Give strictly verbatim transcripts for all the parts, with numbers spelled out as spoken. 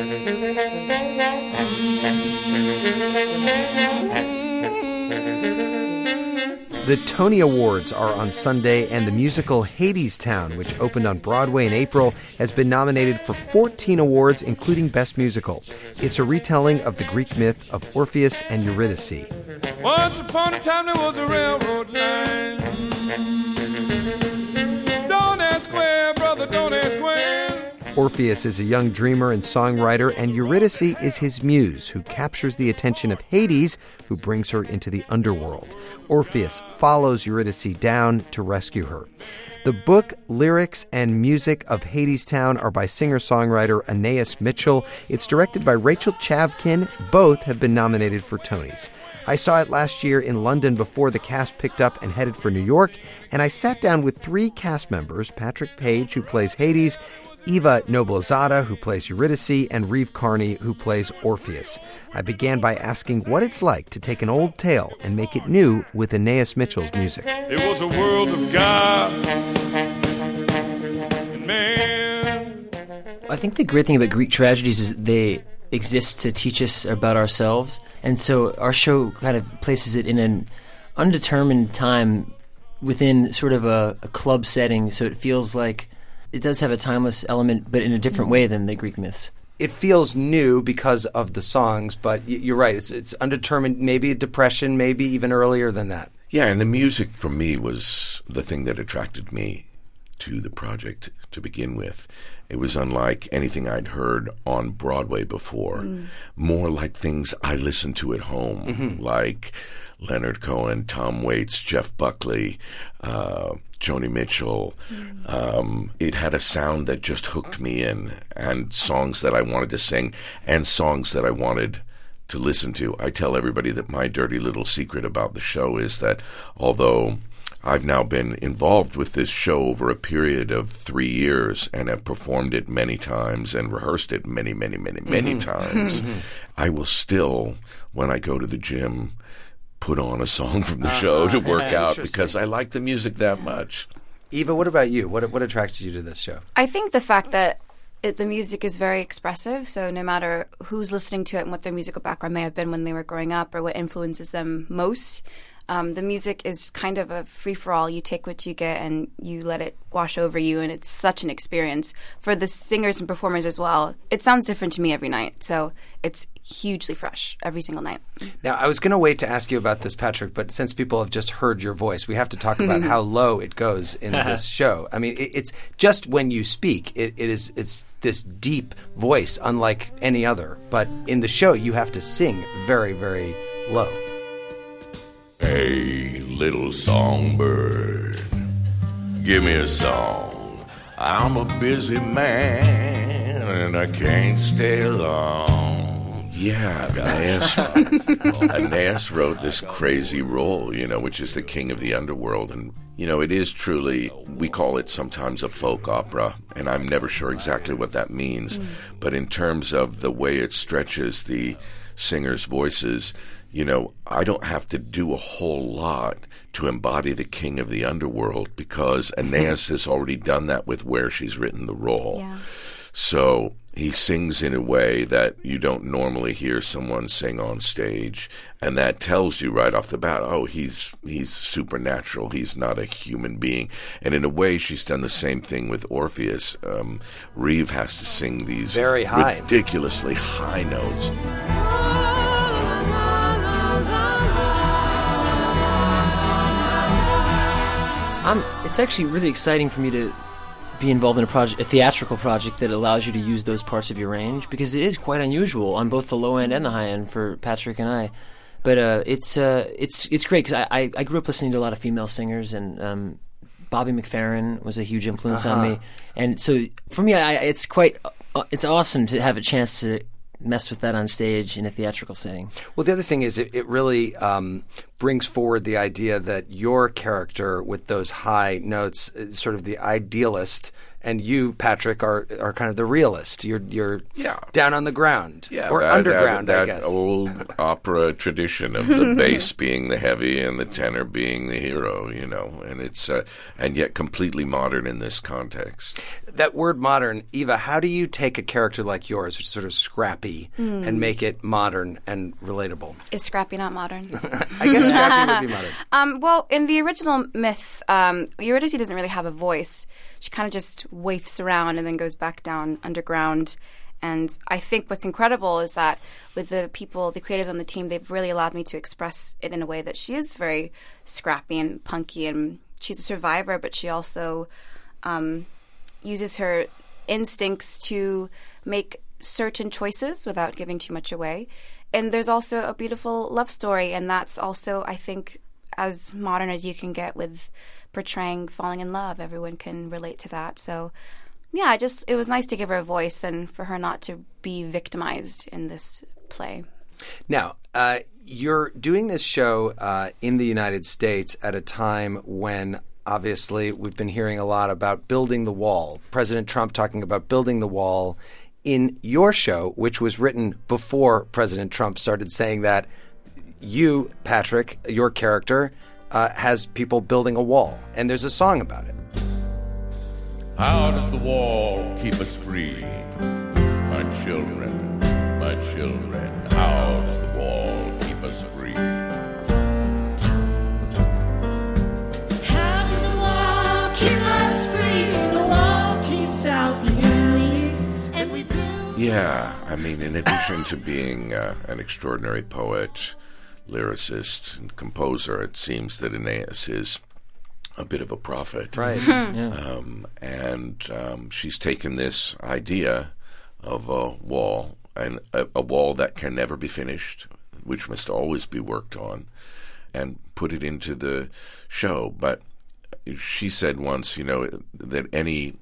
The Tony Awards are on Sunday, and the musical Hadestown, which opened on Broadway in April, has been nominated for fourteen awards, including Best Musical. It's a retelling of the Greek myth of Orpheus and Eurydice. Once upon a time there was a railroad line. Don't ask where, brother, don't ask where. Orpheus is a young dreamer and songwriter, and Eurydice is his muse, who captures the attention of Hades, who brings her into the underworld. Orpheus follows Eurydice down to rescue her. The book, lyrics, and music of Hadestown are by singer-songwriter Anais Mitchell. It's directed by Rachel Chavkin. Both have been nominated for Tonys. I saw it last year in London before the cast picked up and headed for New York, and I sat down with three cast members, Patrick Page, who plays Hades, Eva Noblezada, who plays Eurydice, and Reeve Carney, who plays Orpheus. I began by asking what it's like to take an old tale and make it new with Anais Mitchell's music. It was a world of gods and man. I think the great thing about Greek tragedies is they exist to teach us about ourselves. And so our show kind of places it in an undetermined time within sort of a, a club setting, so it feels like it does have a timeless element, but in a different way than the Greek myths. It feels new because of the songs, but you're right. It's it's undetermined, maybe a depression, maybe even earlier than that. Yeah, and the music for me was the thing that attracted me to the project to begin with. It was unlike anything I'd heard on Broadway before. Mm. More like things I listened to at home, mm-hmm. like Leonard Cohen, Tom Waits, Jeff Buckley, uh, Joni Mitchell. Mm. Um, it had a sound that just hooked me in, and songs that I wanted to sing, and songs that I wanted to listen to. I tell everybody that my dirty little secret about the show is that although I've now been involved with this show over a period of three years and have performed it many times and rehearsed it many, many, many, many mm-hmm. times, I will still, when I go to the gym, put on a song from the uh, show to work out because I like the music that much. Eva, what about you? What what attracted you to this show? I think the fact that it, the music is very expressive, so no matter who's listening to it and what their musical background may have been when they were growing up or what influences them most, Um, the music is kind of a free-for-all. You take what you get and you let it wash over you, and it's such an experience for the singers and performers as well. It sounds different to me every night, so it's hugely fresh every single night. Now, I was going to wait to ask you about this, Patrick, but since people have just heard your voice, we have to talk about how low it goes in this show. I mean, it, it's just when you speak, it, it is it's this deep voice, unlike any other. But in the show, you have to sing very, very low. Hey, little songbird, give me a song. I'm a busy man and I can't stay long. Yeah, Anais, Anais wrote this crazy role, you know, which is the king of the underworld. And, you know, it is truly, we call it sometimes a folk opera, and I'm never sure exactly what that means. Mm. But in terms of the way it stretches the singers' voices, you know, I don't have to do a whole lot to embody the king of the underworld because Anais has already done that with where she's written the role. Yeah. So he sings in a way that you don't normally hear someone sing on stage, and that tells you right off the bat, oh, he's he's supernatural. He's not a human being. And in a way, she's done the same thing with Orpheus. Um, Reeve has to sing these very high, ridiculously high notes. Um, it's actually really exciting for me to be involved in a project, a theatrical project that allows you to use those parts of your range, because it is quite unusual on both the low end and the high end for Patrick and I. But uh, it's uh, it's it's great because I, I, I grew up listening to a lot of female singers, and um, Bobby McFerrin was a huge influence uh-huh. on me. And so for me, I, it's quite uh, it's awesome to have a chance to mess with that on stage in a theatrical setting. Well, the other thing is it, it really um, brings forward the idea that your character with those high notes is sort of the idealist, and you, Patrick, are are kind of the realist. You're you're Yeah. down on the ground Yeah, or that, underground, that, I that guess. old opera tradition of the bass being the heavy and the tenor being the hero, you know, and it's uh, and yet completely modern in this context. That word modern, Eva, how do you take a character like yours, which is sort of scrappy, Mm. and make it modern and relatable? Is Scrappy not modern? I guess scrappy would be modern. Um, well, in the original myth, um, Eurydice doesn't really have a voice. She kind of just waifs around and then goes back down underground. And I think what's incredible is that with the people, the creatives on the team, they've really allowed me to express it in a way that she is very scrappy and punky, and she's a survivor, but she also um, uses her instincts to make certain choices without giving too much away. And there's also a beautiful love story, and that's also, I think, as modern as you can get with portraying falling in love. Everyone can relate to that. So, yeah, I just it was nice to give her a voice and for her not to be victimized in this play. Now, uh, you're doing this show uh, in the United States at a time when obviously we've been hearing a lot about building the wall. President Trump talking about building the wall. In your show, which was written before President Trump started saying that, you, Patrick, your character, uh, has people building a wall. And there's a song about it. How does the wall keep us free? My children, my children, how does the wall keep us free? How does the wall keep us free? The wall keeps out the enemy, and we build. Yeah, I mean, in addition to being uh, an extraordinary poet, lyricist, and composer, it seems that Aeneas is a bit of a prophet. Right. Um, and um, she's taken this idea of a wall, and a, a wall that can never be finished, which must always be worked on, and put it into the show. But she said once, you know, that any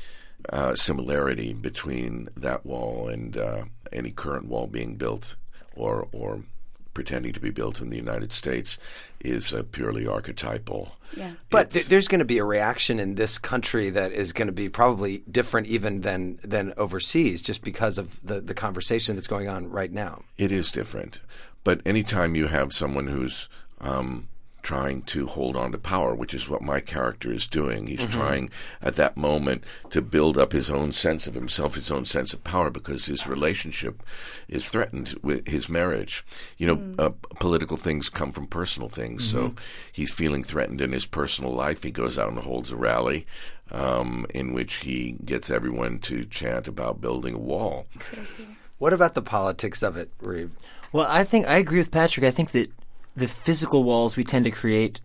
uh, similarity between that wall and uh, any current wall being built or or pretending to be built in the United States is uh, purely archetypal. Yeah. But th- there's going to be a reaction in this country that is going to be probably different even than than overseas, just because of the, the conversation that's going on right now. It is different. But anytime you have someone who's um, trying to hold on to power, which is what my character is doing, he's mm-hmm. trying at that moment to build up his own sense of himself, his own sense of power, because his relationship is threatened with his marriage. You know, mm. uh, political things come from personal things. Mm-hmm. So he's feeling threatened in his personal life. He goes out and holds a rally um, in which he gets everyone to chant about building a wall. Crazy. What about the politics of it, Reeve? Well, I think I agree with Patrick. I think that the physical walls we tend to create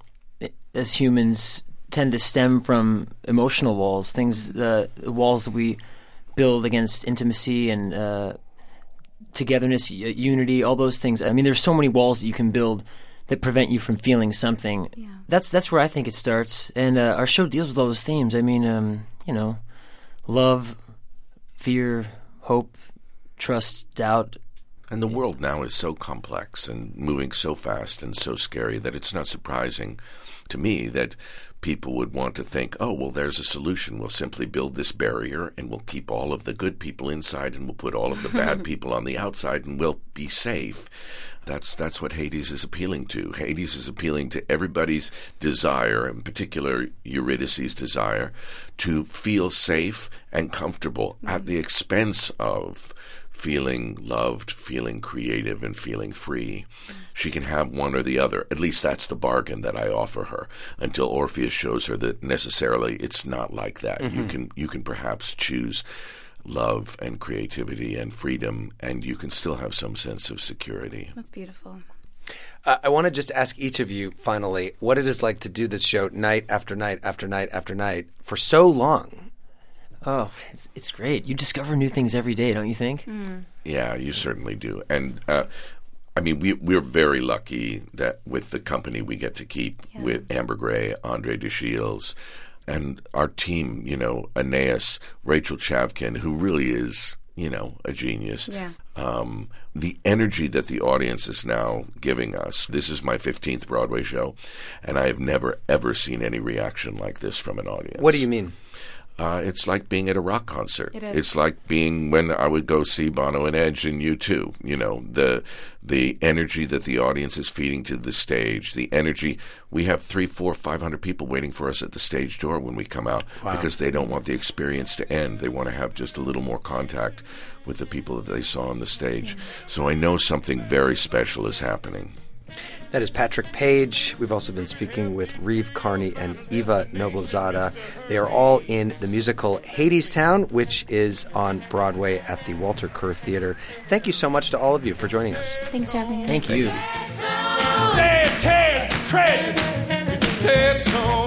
as humans tend to stem from emotional walls, things, uh, walls that we build against intimacy and uh, togetherness, unity, all those things. I mean, there's so many walls that you can build that prevent you from feeling something. Yeah. That's that's where I think it starts. And uh, our show deals with all those themes. I mean, um, you know, love, fear, hope, trust, doubt. And the world now is so complex and moving so fast and so scary that it's not surprising to me that people would want to think, oh, well, there's a solution. We'll simply build this barrier and we'll keep all of the good people inside and we'll put all of the bad people on the outside and we'll be safe. That's that's what Hades is appealing to. Hades is appealing to everybody's desire, in particular Eurydice's desire, to feel safe and comfortable mm-hmm. at the expense of feeling loved, feeling creative, and feeling free. She can have one or the other. At least that's the bargain that I offer her, until Orpheus shows her that necessarily it's not like that. Mm-hmm. You can you can perhaps choose love and creativity and freedom, and you can still have some sense of security. That's beautiful. Uh, I want to just ask each of you, finally, what it is like to do this show night after night after night after night for so long. Oh, it's it's great. You discover new things every day, don't you think? Mm. Yeah, you certainly do. And uh, I mean, we we're very lucky that with the company we get to keep yeah. with Amber Gray, Andre de Shields, and our team. You know, Aeneas, Rachel Chavkin, who really is, you know, a genius. Yeah. Um, the energy that the audience is now giving us. This is my fifteenth Broadway show, and I have never ever seen any reaction like this from an audience. What do you mean? Uh, it's like being at a rock concert. It is. It's like being when I would go see Bono and Edge and U two. You know, the the energy that the audience is feeding to the stage, the energy. We have three, four, five hundred people waiting for us at the stage door when we come out Wow. because they don't want the experience to end. They want to have just a little more contact with the people that they saw on the stage. So I know something very special is happening. That is Patrick Page. We've also been speaking with Reeve Carney and Eva Noblezada. They are all in the musical Hadestown, which is on Broadway at the Walter Kerr Theater. Thank you so much to all of you for joining us. Thanks for having us. Thank you. It's a sad tale, it's a tragedy. It's a sad song.